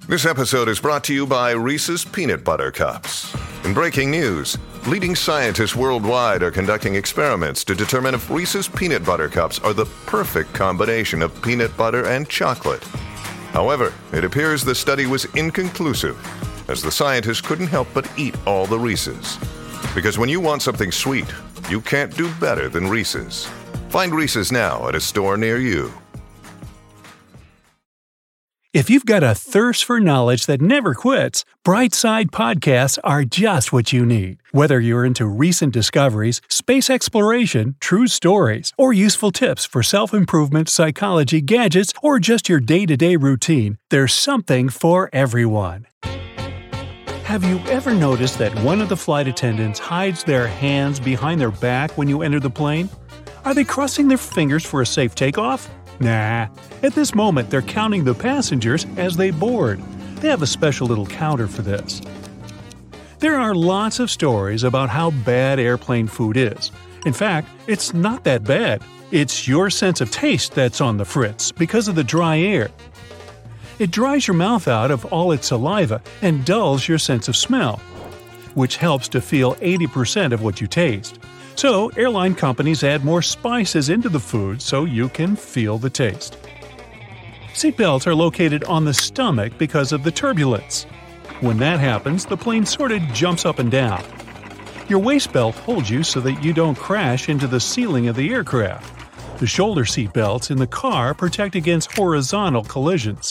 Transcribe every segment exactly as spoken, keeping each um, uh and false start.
This episode is brought to you by Reese's Peanut Butter Cups. In breaking news, leading scientists worldwide are conducting experiments to determine if Reese's Peanut Butter Cups are the perfect combination of peanut butter and chocolate. However, it appears the study was inconclusive, as the scientists couldn't help but eat all the Reese's. Because when you want something sweet, you can't do better than Reese's. Find Reese's now at a store near you. If you've got a thirst for knowledge that never quits, Brightside Podcasts are just what you need. Whether you're into recent discoveries, space exploration, true stories, or useful tips for self-improvement, psychology, gadgets, or just your day-to-day routine, there's something for everyone. Have you ever noticed that one of the flight attendants hides their hands behind their back when you enter the plane? Are they crossing their fingers for a safe takeoff? Nah. At this moment, they're counting the passengers as they board. They have a special little counter for this. There are lots of stories about how bad airplane food is. In fact, it's not that bad. It's your sense of taste that's on the fritz because of the dry air. It dries your mouth out of all its saliva and dulls your sense of smell, which helps to feel eighty percent of what you taste. So, airline companies add more spices into the food so you can feel the taste. Seatbelts are located on the stomach because of the turbulence. When that happens, the plane sort of jumps up and down. Your waist belt holds you so that you don't crash into the ceiling of the aircraft. The shoulder seat belts in the car protect against horizontal collisions.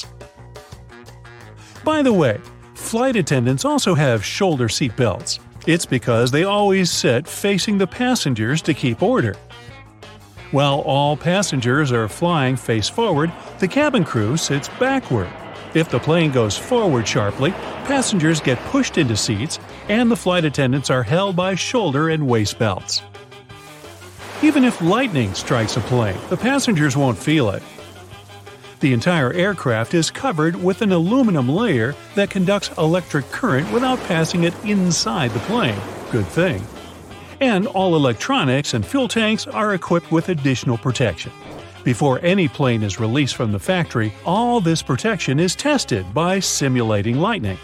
By the way, flight attendants also have shoulder seat belts. It's because they always sit facing the passengers to keep order. While all passengers are flying face forward, the cabin crew sits backward. If the plane goes forward sharply, passengers get pushed into seats, and the flight attendants are held by shoulder and waist belts. Even if lightning strikes a plane, the passengers won't feel it. The entire aircraft is covered with an aluminum layer that conducts electric current without passing it inside the plane. Good thing. And all electronics and fuel tanks are equipped with additional protection. Before any plane is released from the factory, all this protection is tested by simulating lightning.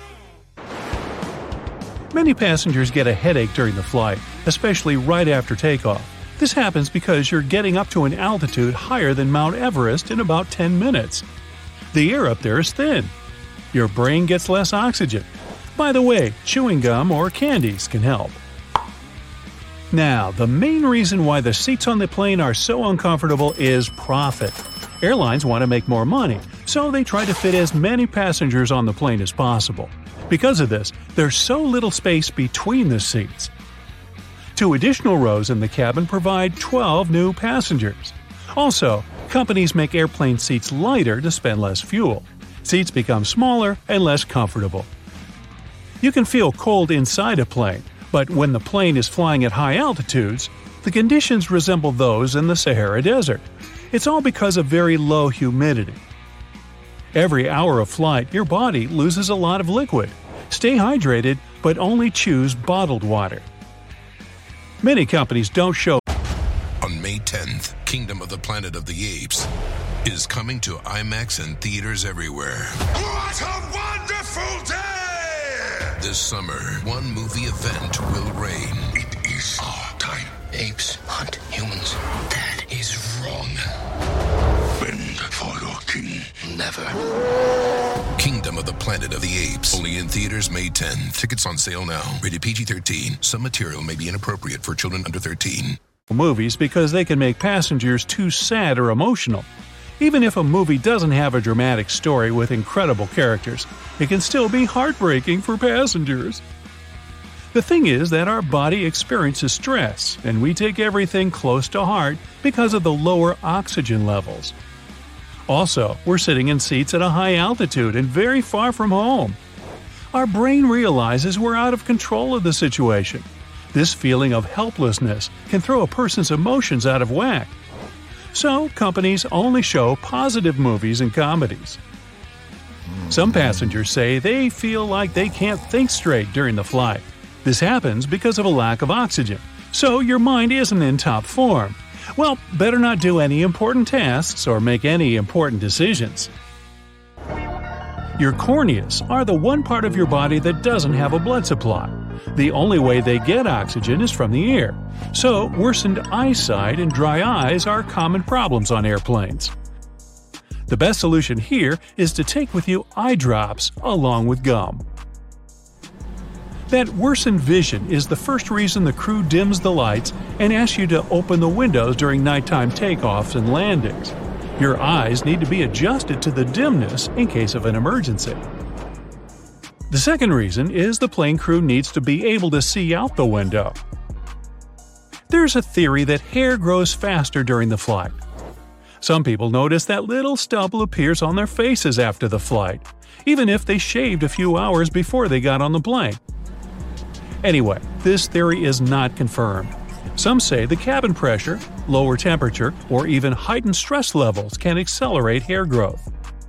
Many passengers get a headache during the flight, especially right after takeoff. This happens because you're getting up to an altitude higher than Mount Everest in about ten minutes. The air up there is thin. Your brain gets less oxygen. By the way, chewing gum or candies can help. Now, the main reason why the seats on the plane are so uncomfortable is profit. Airlines want to make more money, so they try to fit as many passengers on the plane as possible. Because of this, there's so little space between the seats. Two additional rows in the cabin provide twelve new passengers. Also, companies make airplane seats lighter to spend less fuel. Seats become smaller and less comfortable. You can feel cold inside a plane, but when the plane is flying at high altitudes, the conditions resemble those in the Sahara Desert. It's all because of very low humidity. Every hour of flight, your body loses a lot of liquid. Stay hydrated, but only choose bottled water. Many companies don't show. On May tenth, Kingdom of the Planet of the Apes is coming to IMAX and theaters everywhere. What a wonderful day! This summer, one movie event will reign. It is our time. Apes hunt humans. That is wrong. Bend for your king. Never. Kingdom of the Planet of the Apes. Only in theaters May tenth. Tickets on sale now. Rated P G thirteen. Some material may be inappropriate for children under thirteen. Movies because they can make passengers too sad or emotional. Even if a movie doesn't have a dramatic story with incredible characters, it can still be heartbreaking for passengers. The thing is that our body experiences stress, and we take everything close to heart because of the lower oxygen levels. Also, we're sitting in seats at a high altitude and very far from home. Our brain realizes we're out of control of the situation. This feeling of helplessness can throw a person's emotions out of whack. So, companies only show positive movies and comedies. Some passengers say they feel like they can't think straight during the flight. This happens because of a lack of oxygen, so your mind isn't in top form. Well, better not do any important tasks or make any important decisions. Your corneas are the one part of your body that doesn't have a blood supply. The only way they get oxygen is from the air, so worsened eyesight and dry eyes are common problems on airplanes. The best solution here is to take with you eye drops along with gum. That worsened vision is the first reason the crew dims the lights and asks you to open the windows during nighttime takeoffs and landings. Your eyes need to be adjusted to the dimness in case of an emergency. The second reason is the plane crew needs to be able to see out the window. There's a theory that hair grows faster during the flight. Some people notice that little stubble appears on their faces after the flight, even if they shaved a few hours before they got on the plane. Anyway, this theory is not confirmed. Some say the cabin pressure, lower temperature, or even heightened stress levels can accelerate hair growth.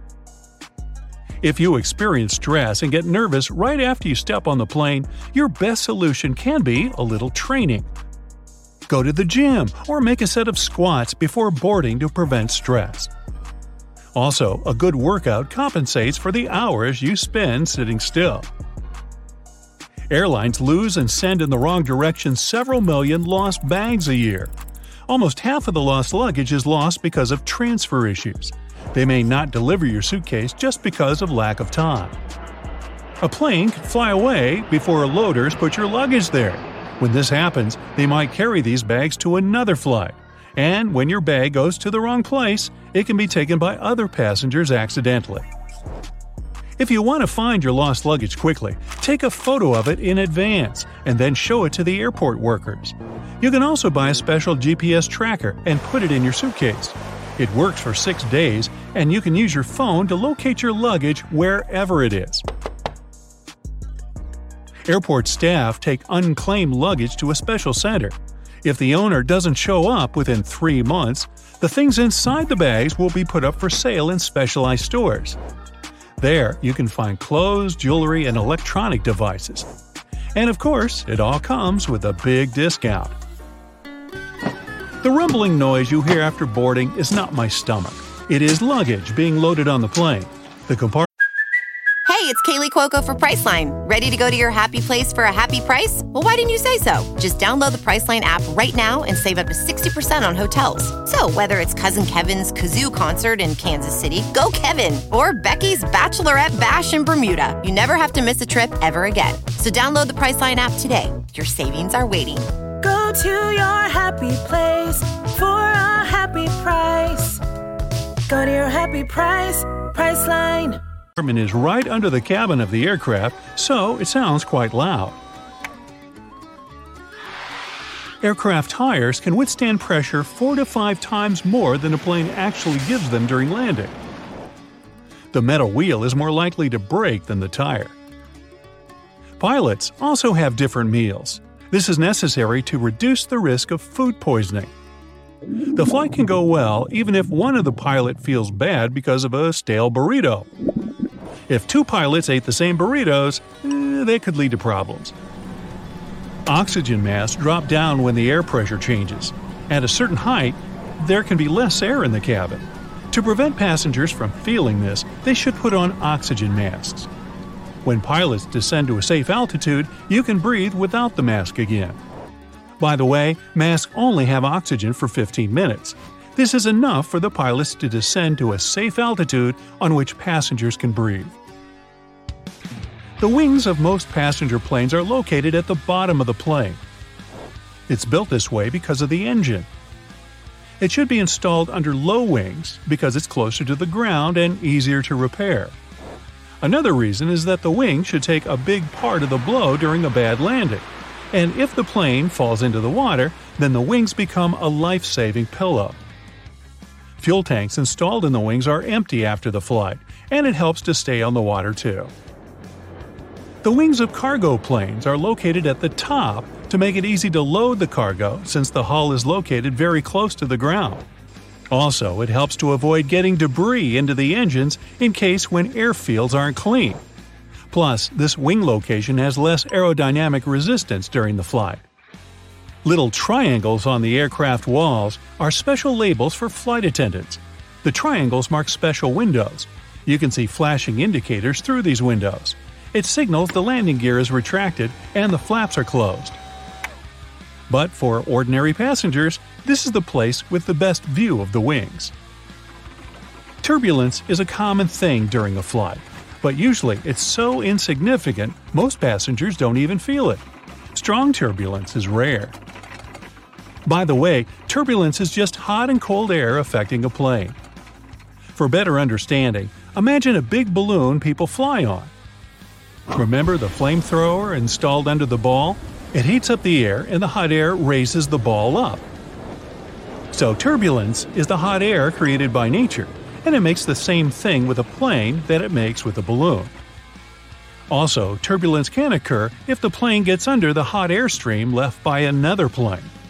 If you experience stress and get nervous right after you step on the plane, your best solution can be a little training. Go to the gym or make a set of squats before boarding to prevent stress. Also, a good workout compensates for the hours you spend sitting still. Airlines lose and send in the wrong direction several million lost bags a year. Almost half of the lost luggage is lost because of transfer issues. They may not deliver your suitcase just because of lack of time. A plane can fly away before loaders put your luggage there. When this happens, they might carry these bags to another flight. And when your bag goes to the wrong place, it can be taken by other passengers accidentally. If you want to find your lost luggage quickly, take a photo of it in advance and then show it to the airport workers. You can also buy a special G P S tracker and put it in your suitcase. It works for six days, and you can use your phone to locate your luggage wherever it is. Airport staff take unclaimed luggage to a special center. If the owner doesn't show up within three months, the things inside the bags will be put up for sale in specialized stores. There, you can find clothes, jewelry, and electronic devices. And of course, it all comes with a big discount. The rumbling noise you hear after boarding is not my stomach. It is luggage being loaded on the plane. The compartment. Hey, it's Kaylee Cuoco for Priceline. Ready to go to your happy place for a happy price? Well, why didn't you say so? Just download the Priceline app right now and save up to sixty percent on hotels. So whether it's Cousin Kevin's Kazoo Concert in Kansas City, go Kevin, or Becky's Bachelorette Bash in Bermuda, you never have to miss a trip ever again. So download the Priceline app today. Your savings are waiting. Go to your happy place for a happy price. Go to your happy price, Priceline. Is right under the cabin of the aircraft, so it sounds quite loud. Aircraft tires can withstand pressure four to five times more than a plane actually gives them during landing. The metal wheel is more likely to break than the tire. Pilots also have different meals. This is necessary to reduce the risk of food poisoning. The flight can go well even if one of the pilot feels bad because of a stale burrito. If two pilots ate the same burritos, eh, they could lead to problems. Oxygen masks drop down when the air pressure changes. At a certain height, there can be less air in the cabin. To prevent passengers from feeling this, they should put on oxygen masks. When pilots descend to a safe altitude, you can breathe without the mask again. By the way, masks only have oxygen for fifteen minutes. This is enough for the pilots to descend to a safe altitude on which passengers can breathe. The wings of most passenger planes are located at the bottom of the plane. It's built this way because of the engine. It should be installed under low wings because it's closer to the ground and easier to repair. Another reason is that the wing should take a big part of the blow during a bad landing. And if the plane falls into the water, then the wings become a life-saving pillow. Fuel tanks installed in the wings are empty after the flight, and it helps to stay on the water too. The wings of cargo planes are located at the top to make it easy to load the cargo since the hull is located very close to the ground. Also, it helps to avoid getting debris into the engines in case when airfields aren't clean. Plus, this wing location has less aerodynamic resistance during the flight. Little triangles on the aircraft walls are special labels for flight attendants. The triangles mark special windows. You can see flashing indicators through these windows. It signals the landing gear is retracted and the flaps are closed. But for ordinary passengers, this is the place with the best view of the wings. Turbulence is a common thing during a flight, but usually it's so insignificant most passengers don't even feel it. Strong turbulence is rare. By the way, turbulence is just hot and cold air affecting a plane. For better understanding, imagine a big balloon people fly on. Remember the flamethrower installed under the ball? It heats up the air and the hot air raises the ball up. So turbulence is the hot air created by nature, and it makes the same thing with a plane that it makes with a balloon. Also, turbulence can occur if the plane gets under the hot air stream left by another plane.